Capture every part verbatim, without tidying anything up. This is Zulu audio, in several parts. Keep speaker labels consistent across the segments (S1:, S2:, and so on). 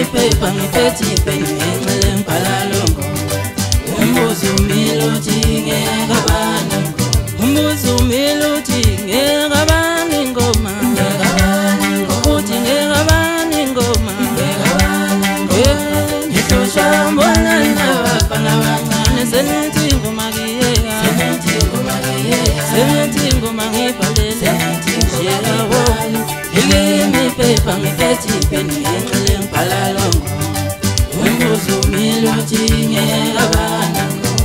S1: iphepha ngiphethe ipeni ngenxele ngibhala longo umbuzo umile uthi ngeke abani umbuzo umile uthi ngeke abani ngoma ngeke abani uthi ngeke abani ngoma ngeke abani ngihlosha mbona nabafana abancane senithi ngoma kiyeya senithi ngoma kiyeya senithi ngoma ngibhalele senithi ngoma ilimi iphepha ngiphethe ipeni ngenxele ngibhala longo umbuzo umile uthi ngeke abani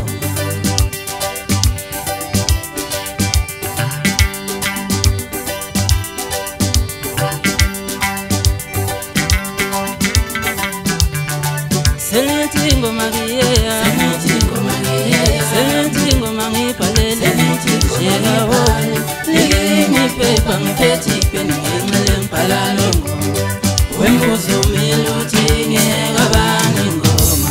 S1: senithi ngoma kiyeya senithi ngoma kiyeya senithi ngoma ngibhalele senithi ngoma ilimi iphepha ngiphethe ipeni ngenxele ngibhala longo umbuzo umile uthi ngeke abani ngoma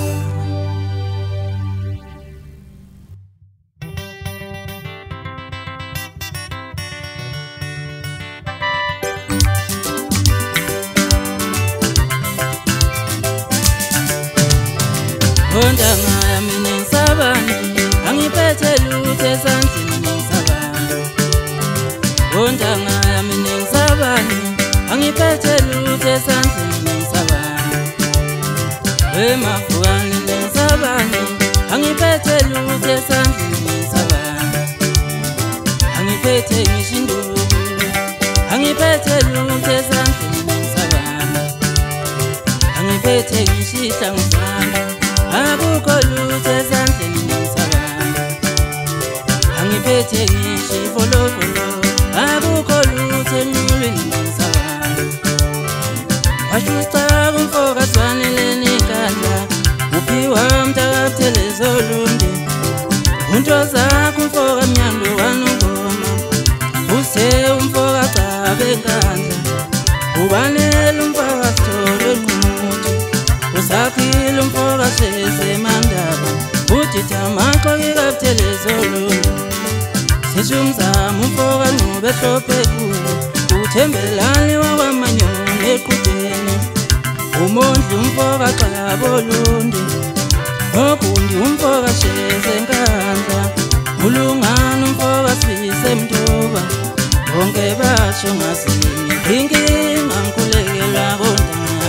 S1: Ondanga yami ngisabani angiphethe lutho esandleni ngisabani Ondanga yami ngisabani angiphethe lutho esandleni ngisabani Wemafukani ngisabani angiphethe lutho esandleni ngisabani Angiphethe ngishinduku angiphethe lutho esandleni ngisabani Angiphethe ngishihla ngizana akukho lutho esandleni ngisabani angiphethe ngishifolofolo akukho lutho enqulwini ngisabani washuca kumfoka swaneleni ikandla uphiwa mtakabuthelezolundi unthoza kumfoka mnyando wanongoma use umfoka cabe enkandla ubanele umfoka sithole nqumuthi usaphile umfoka sesemandaba utitha maqoki kabuthelezolundi sishumzama umfoka nqobe ehlophe kulo uthembelani wakwamanyoni eqhudeni umondli umfoka xabolundi ogundi umfoka shesenkandla ulungana umfoka sisemntoba bonke basho ngasinye inkinga ngikulekelwa kontanga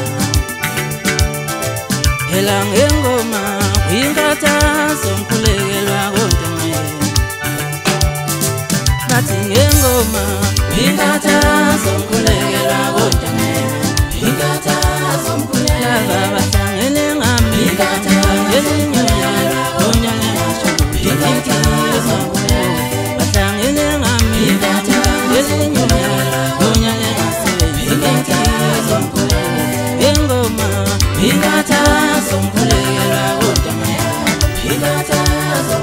S1: phela ngengoma kwinkathazo ngikulekelwa kontanga bathi ngengoma kwinkathazo ngikulekelwa kontanga inkathazo ngikulekelwa bahlangene ngami ngelinyoyala onyale ngasho inkathazo ngikulekelwa bahlangene ngami ngelinyoyala onyale ngasho inkathazo ngikulekelwa ngengoma inkathazo ngikulekelwa kontanga inkathazo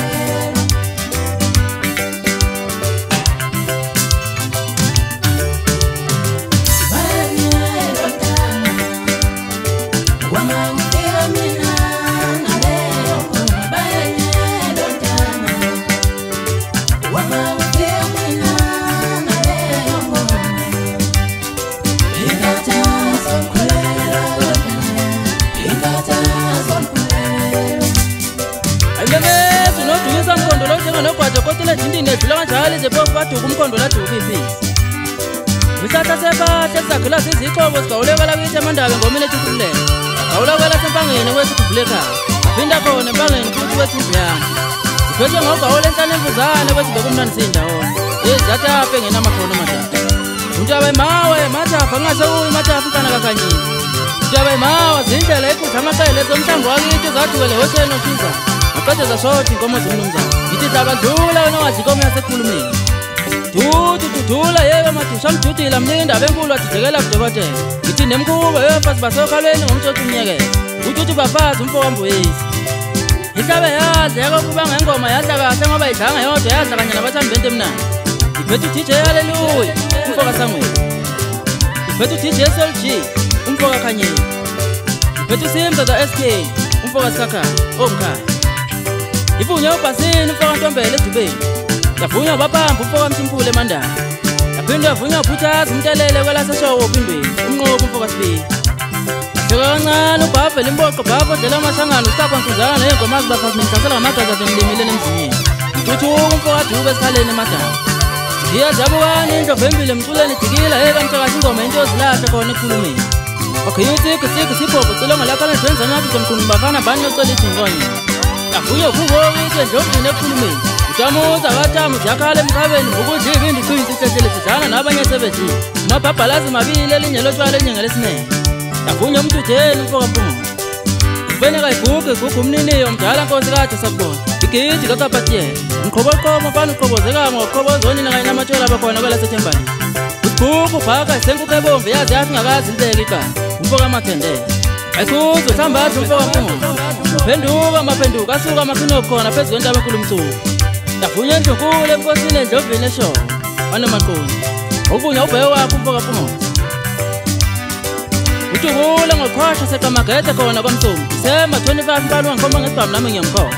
S1: Kodwa lezindini edlula kanjalo izephofu baduka umkhondo laduka ibisi Wisatha sebahle sizakhula sizixhobo sigawulekela kithi emandabe ngomile eThukululela Gawulekela sempangeni kwesigumbule ekhaya Aphinda khona empangeni futhi kwesindiyana Siphethwe ngogawule enhlane emvuzane kwesibe kumnandi siyindawona Ezathafe engenamakhono amadala Untaba imawe mathafa ngasekuyi mathafa intana kakanyini Untaba imawe zindlela equtha amaqele zomhlambo wakithi zaduwele hoteli noshiza Maqede zashothi inkomo zomnumzana Ithi zabadlula wena wathi inkomo yasekhulumeni Dudu dudula yebe madusha mdudila mninda benkulu wadidekela kudokotela Ithi nemkuba yofazi basokhalweni ngomtshothi umnyekela Ududu bafazi umfo wamboyisi Ihlabe yadla yakokuba ngengoma yadla kahle ngoba idlanga yodwa yadla kanye nabathandi bento emnandi Iphethe u D J Hallelujah umfo kaSamuel Iphethe u D J Soul G umfo kaKhanyeni Iphethe uSimza za S K umfo kaSikhakha omkhaya Ivunywa ubhasini umfo kaNtombela edubeni Yavunywa babamba umfo kaMsimpule eMandala Yaphindwa yavunywa uBhuthazi umtelele kwelaseshowe ophindweni umnqobo umfo kaSibili Kancane ubhabhe limpoqo bhabho dlela amashangano usitapha nkuzana ney'ngomazi baphathi nimhlasela ngamagazi asemlimile nemzini. Uthuka umfokaduka esikhaleni emadala. Ngiyajabukani indlovu embili emculeni idikila ekamthakathi ingoma into yozilahla khona ekhulumeni. Okhiya utsiki tsiki sibhobho cilonga lakhana dwenza nyathi mkhulu bafana bani yocela ijingonye. Avuye vuvoke ike ndlovini ekhulumeni. Utamuza katamu jakhala emkhabeni ukudliva indiqinsi ihlehlela sidlana nabanye sebedlile. Umabhabhalazi mabili elinye lotshwala elinye ngelesine. Avunya umuntu utheni umfokampungo. Ubene kayigugu igugu umniniyo mdala nkosi kade sakubona. Igidi kakapatiyela. Umqhoboqhobo mfana uqhobozekanga ngoqhobozoni nakanye namatshela abakhona kwelaseThembani. Ugugu phaka isenkuke ebomvu yazi yathi ngakazi libeke iqanda. Umfoka mathendela. Ayikhuze uhlambathi umfokampungo. Uphenduka maphenduka asuka amakhino khona phezu kwentaba enkulu umsuku. Yavunya endlunkulu enkosini endlovini eshoyo. Wanomaqondi. Uvunya ubheke wakho umfokampungo. Utubula ngoqhosha seqamagede khona kwamsomi. Sema twenty-five mpalo ngikhomba ngesibhamu nami ngiyamkhona.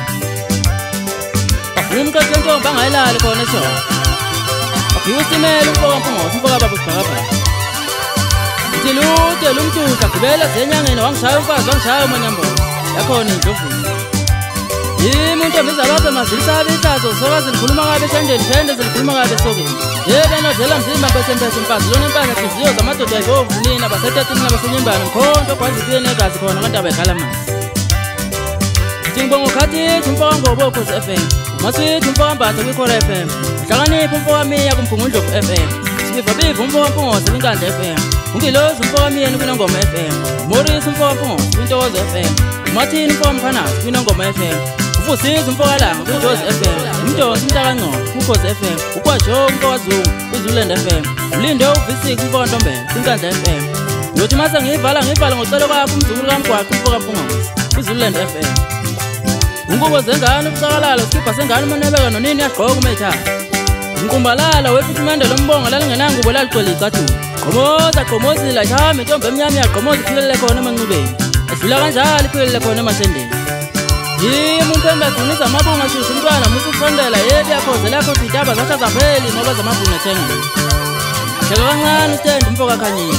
S1: Umqeqe ntombi angayilali khona eshoyo. Afiwe isimela umfokampungo umfoka baba usibhakabhaka. Utilute lumtutha gibela zenyangeni wangishaya umfazi wangishaya umanyambola. Yakhona indlovini. Yimi untombi zabapha mazilisa abihlazo soka zilikhuluma kabe eshandeni phende zilikhuluma kabe esokeni. Yebe nodlela mzimba mpesempese mfazi lona impahla hliziyo zamadoda ayibomvu nina basethathini nabasenyimbane mkhonto kwazi kuye negazi khona abantu abayikhala amanzi. Ngibonga ukhathi umfoka ngobo ukhozi F M. Masithi umfoka mbatha kwikhora F M. Hlanganipha umfoka miya kumphungundlovu F M. Sibiva biva umfoka mpungoze kwinkandla F M. Ungilozi umfoka miyeni kwinongoma F M. Morris umfoka mpungoze kwintokozo F M. Umathini umfoka mphanazi kwinongoma F M. Uvusiza umfoka langa kwintokozo F M. Umdonsi umntakangcono kukhozi F M. Ukwajo umfoka zungu kwiZululand F M. Ulinde uvisiki umfoka ntombela kwinkandla F M. Ngiyothi mase ngiyivala ngiyivala ngocelo kwakho umzukulu kamgwaqo umfoka mpungoze kwiZululand F M. Ungubo zengane ubusakalala usikipha sengane umanebeka nonini yagqoka umethatha. Unkumbalala wefitimende lombonga lalingenangubo laligcwele icathulo. Qomoza qomozila shame intombi emnyama yaqomoza iphilele khona emanxibeni. Edlula kanjalo iphilele khona emasendeni. Yimi umpembe eqinisa amabunga shushu umntwana musa ukusondela yebi yakhoze lakho idaba zasha zapheli ngoba zamabhunga ethengile. Sheka kancane ustendi umfoka khanyile.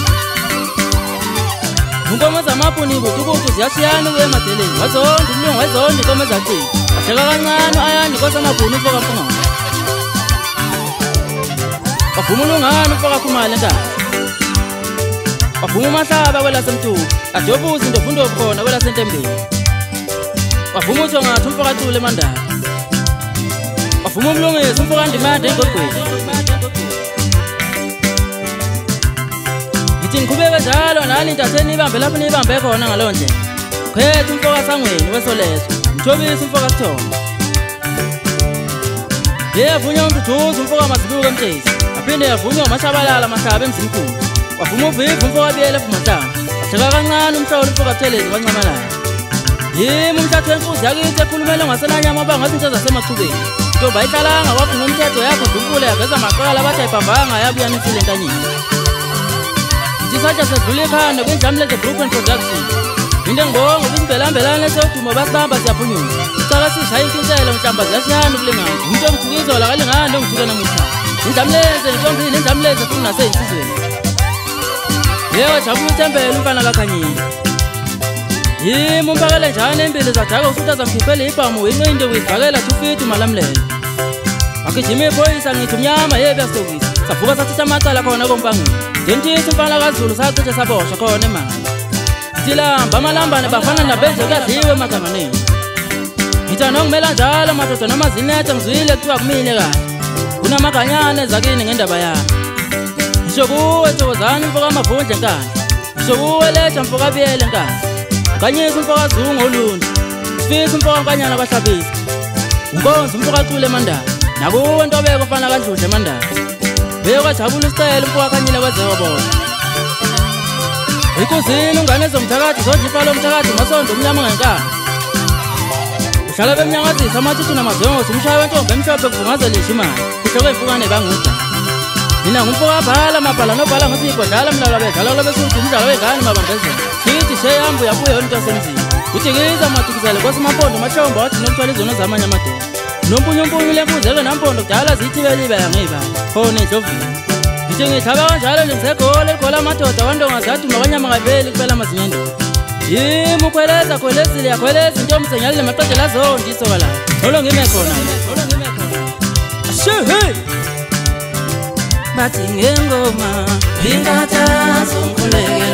S1: Unkomo zamabhuni butukutu ziyashiyana kuye emadeleni. Wazonda umlungu wazonda inkomo ezacile. Asheka kancane ayani inkosi amabhuni umfoka mpungoze. Wavuma ulungane umfoka khumale entaba. Wavuma umahlaba kwelasemtuku. Ajobuza indovundo khona kwelasentembeni. Wavuma uthongathi umfoka Thule eMandala. Wavuma umlungisi umfoka Ndimande engogweni. Ngiqhubeka njalo nani intatheni ibambe lapho nibambe khona ngalo ndlela. Khetha umfoka Sangweni wesoleso. Mthobisa umfoka Sithombe. Yavunya uMduduza umfoka Mazibuko eMtshezi. Aphinde yavunywa uMashabalala Mahlaba eMzimkhulu. Wavuma uViva umfoka Biyela eMahlangu. Asheka kancane umhlolo umfoka Buthelezi kwaNcamalala. Yimi umthathu wenkuzi yakithi ekhulumele ngasenanyama abangathi into zasemachubeni. Intombi ayihlalanga waphuma umthetho yakho dunkule yaveza amaqala abathi ayibhambanga yabuya nisile entanyeni. Isatsha sedlula ikhanda kwindlamleze group and production. Into ngibonga ubisibelambelane soduma basihamba siyaphunyuka. Sicala sishaya inkinsela mhlamba ziyashiyana ukulingana. Umuntu ongithukizola kalingana ongithuke namuhla. Indlamleze intombini indlamleze futhi nasey'nsizweni. Yebo jabula uThembele umfana kaKhanyile. Yimi umpakele njani empilo zadaka usuthi azamkhiphela ibhamu inqindi uyivakela two fifty malamlele. Agijima iphoyisa ngithi umnyama yebi yasokisa. Savuka sathitha amacala khona kompangeni. Dentisi umfana kaZulu sacishe saboshwa khona emali. Silamba amalambane bafana nabenze kadliwe emaganganeni. Ngitha nongimela njalo madoda noma zinethe ngizwile kuthiwa kumile kahle. Kunamaganyane zakini ngendaba yami. Ngisho kuwe Thokozani umfoka Mavundla enkandla. Ngisho kuwe Letha umfoka Biyela enkandla. Ukanyisa umfoka Zungu olundi. Sifisa umfoka Nkanyana kwaHlabisa. Unkonzo umfoka Thule eMandala. Nakuwe Ntobeko umfana kaNdludla eMandala. Bekajabula usicela umfoka Khanyile kwezeko bona. Ikuzini ungane zomthakathi zodla ifalo lomthakathi masondo umnyama ngenkani. Uhlala bemnyakazisa amathuthu namazongosi umshaye wentombi emhlophe kuvungazelisha imali. Kuhle kwemfukane banguda. Mina ngumfoka Bhala mabhala nobhala ngosipho dlala mdlalo bedlala lobesuthi umdlalo wengane mabangezela. Sithi sheyambu yabuye into yasemzini. Utikiza mathukizele kwasimaphondo mahlomba wathi nokuthwala izono zamanye amadoda. Nompunyumpunyu lemfuzeke nampondo kudala zithi beliba yangiba khona endlovini. Ngithi ngihlaba kanjalo nje ngisegole ligole amadoda wandonga zathi makanyama kaveli kuphela amazinyendo. Yimi ukhweleza khwelezile yakhweleza intombi senyalile maqede lazo ndisoka la. Nolo ngime khona. Nolo ngime khona. Shehe. Bathi ngengoma ingathatha umkhuleke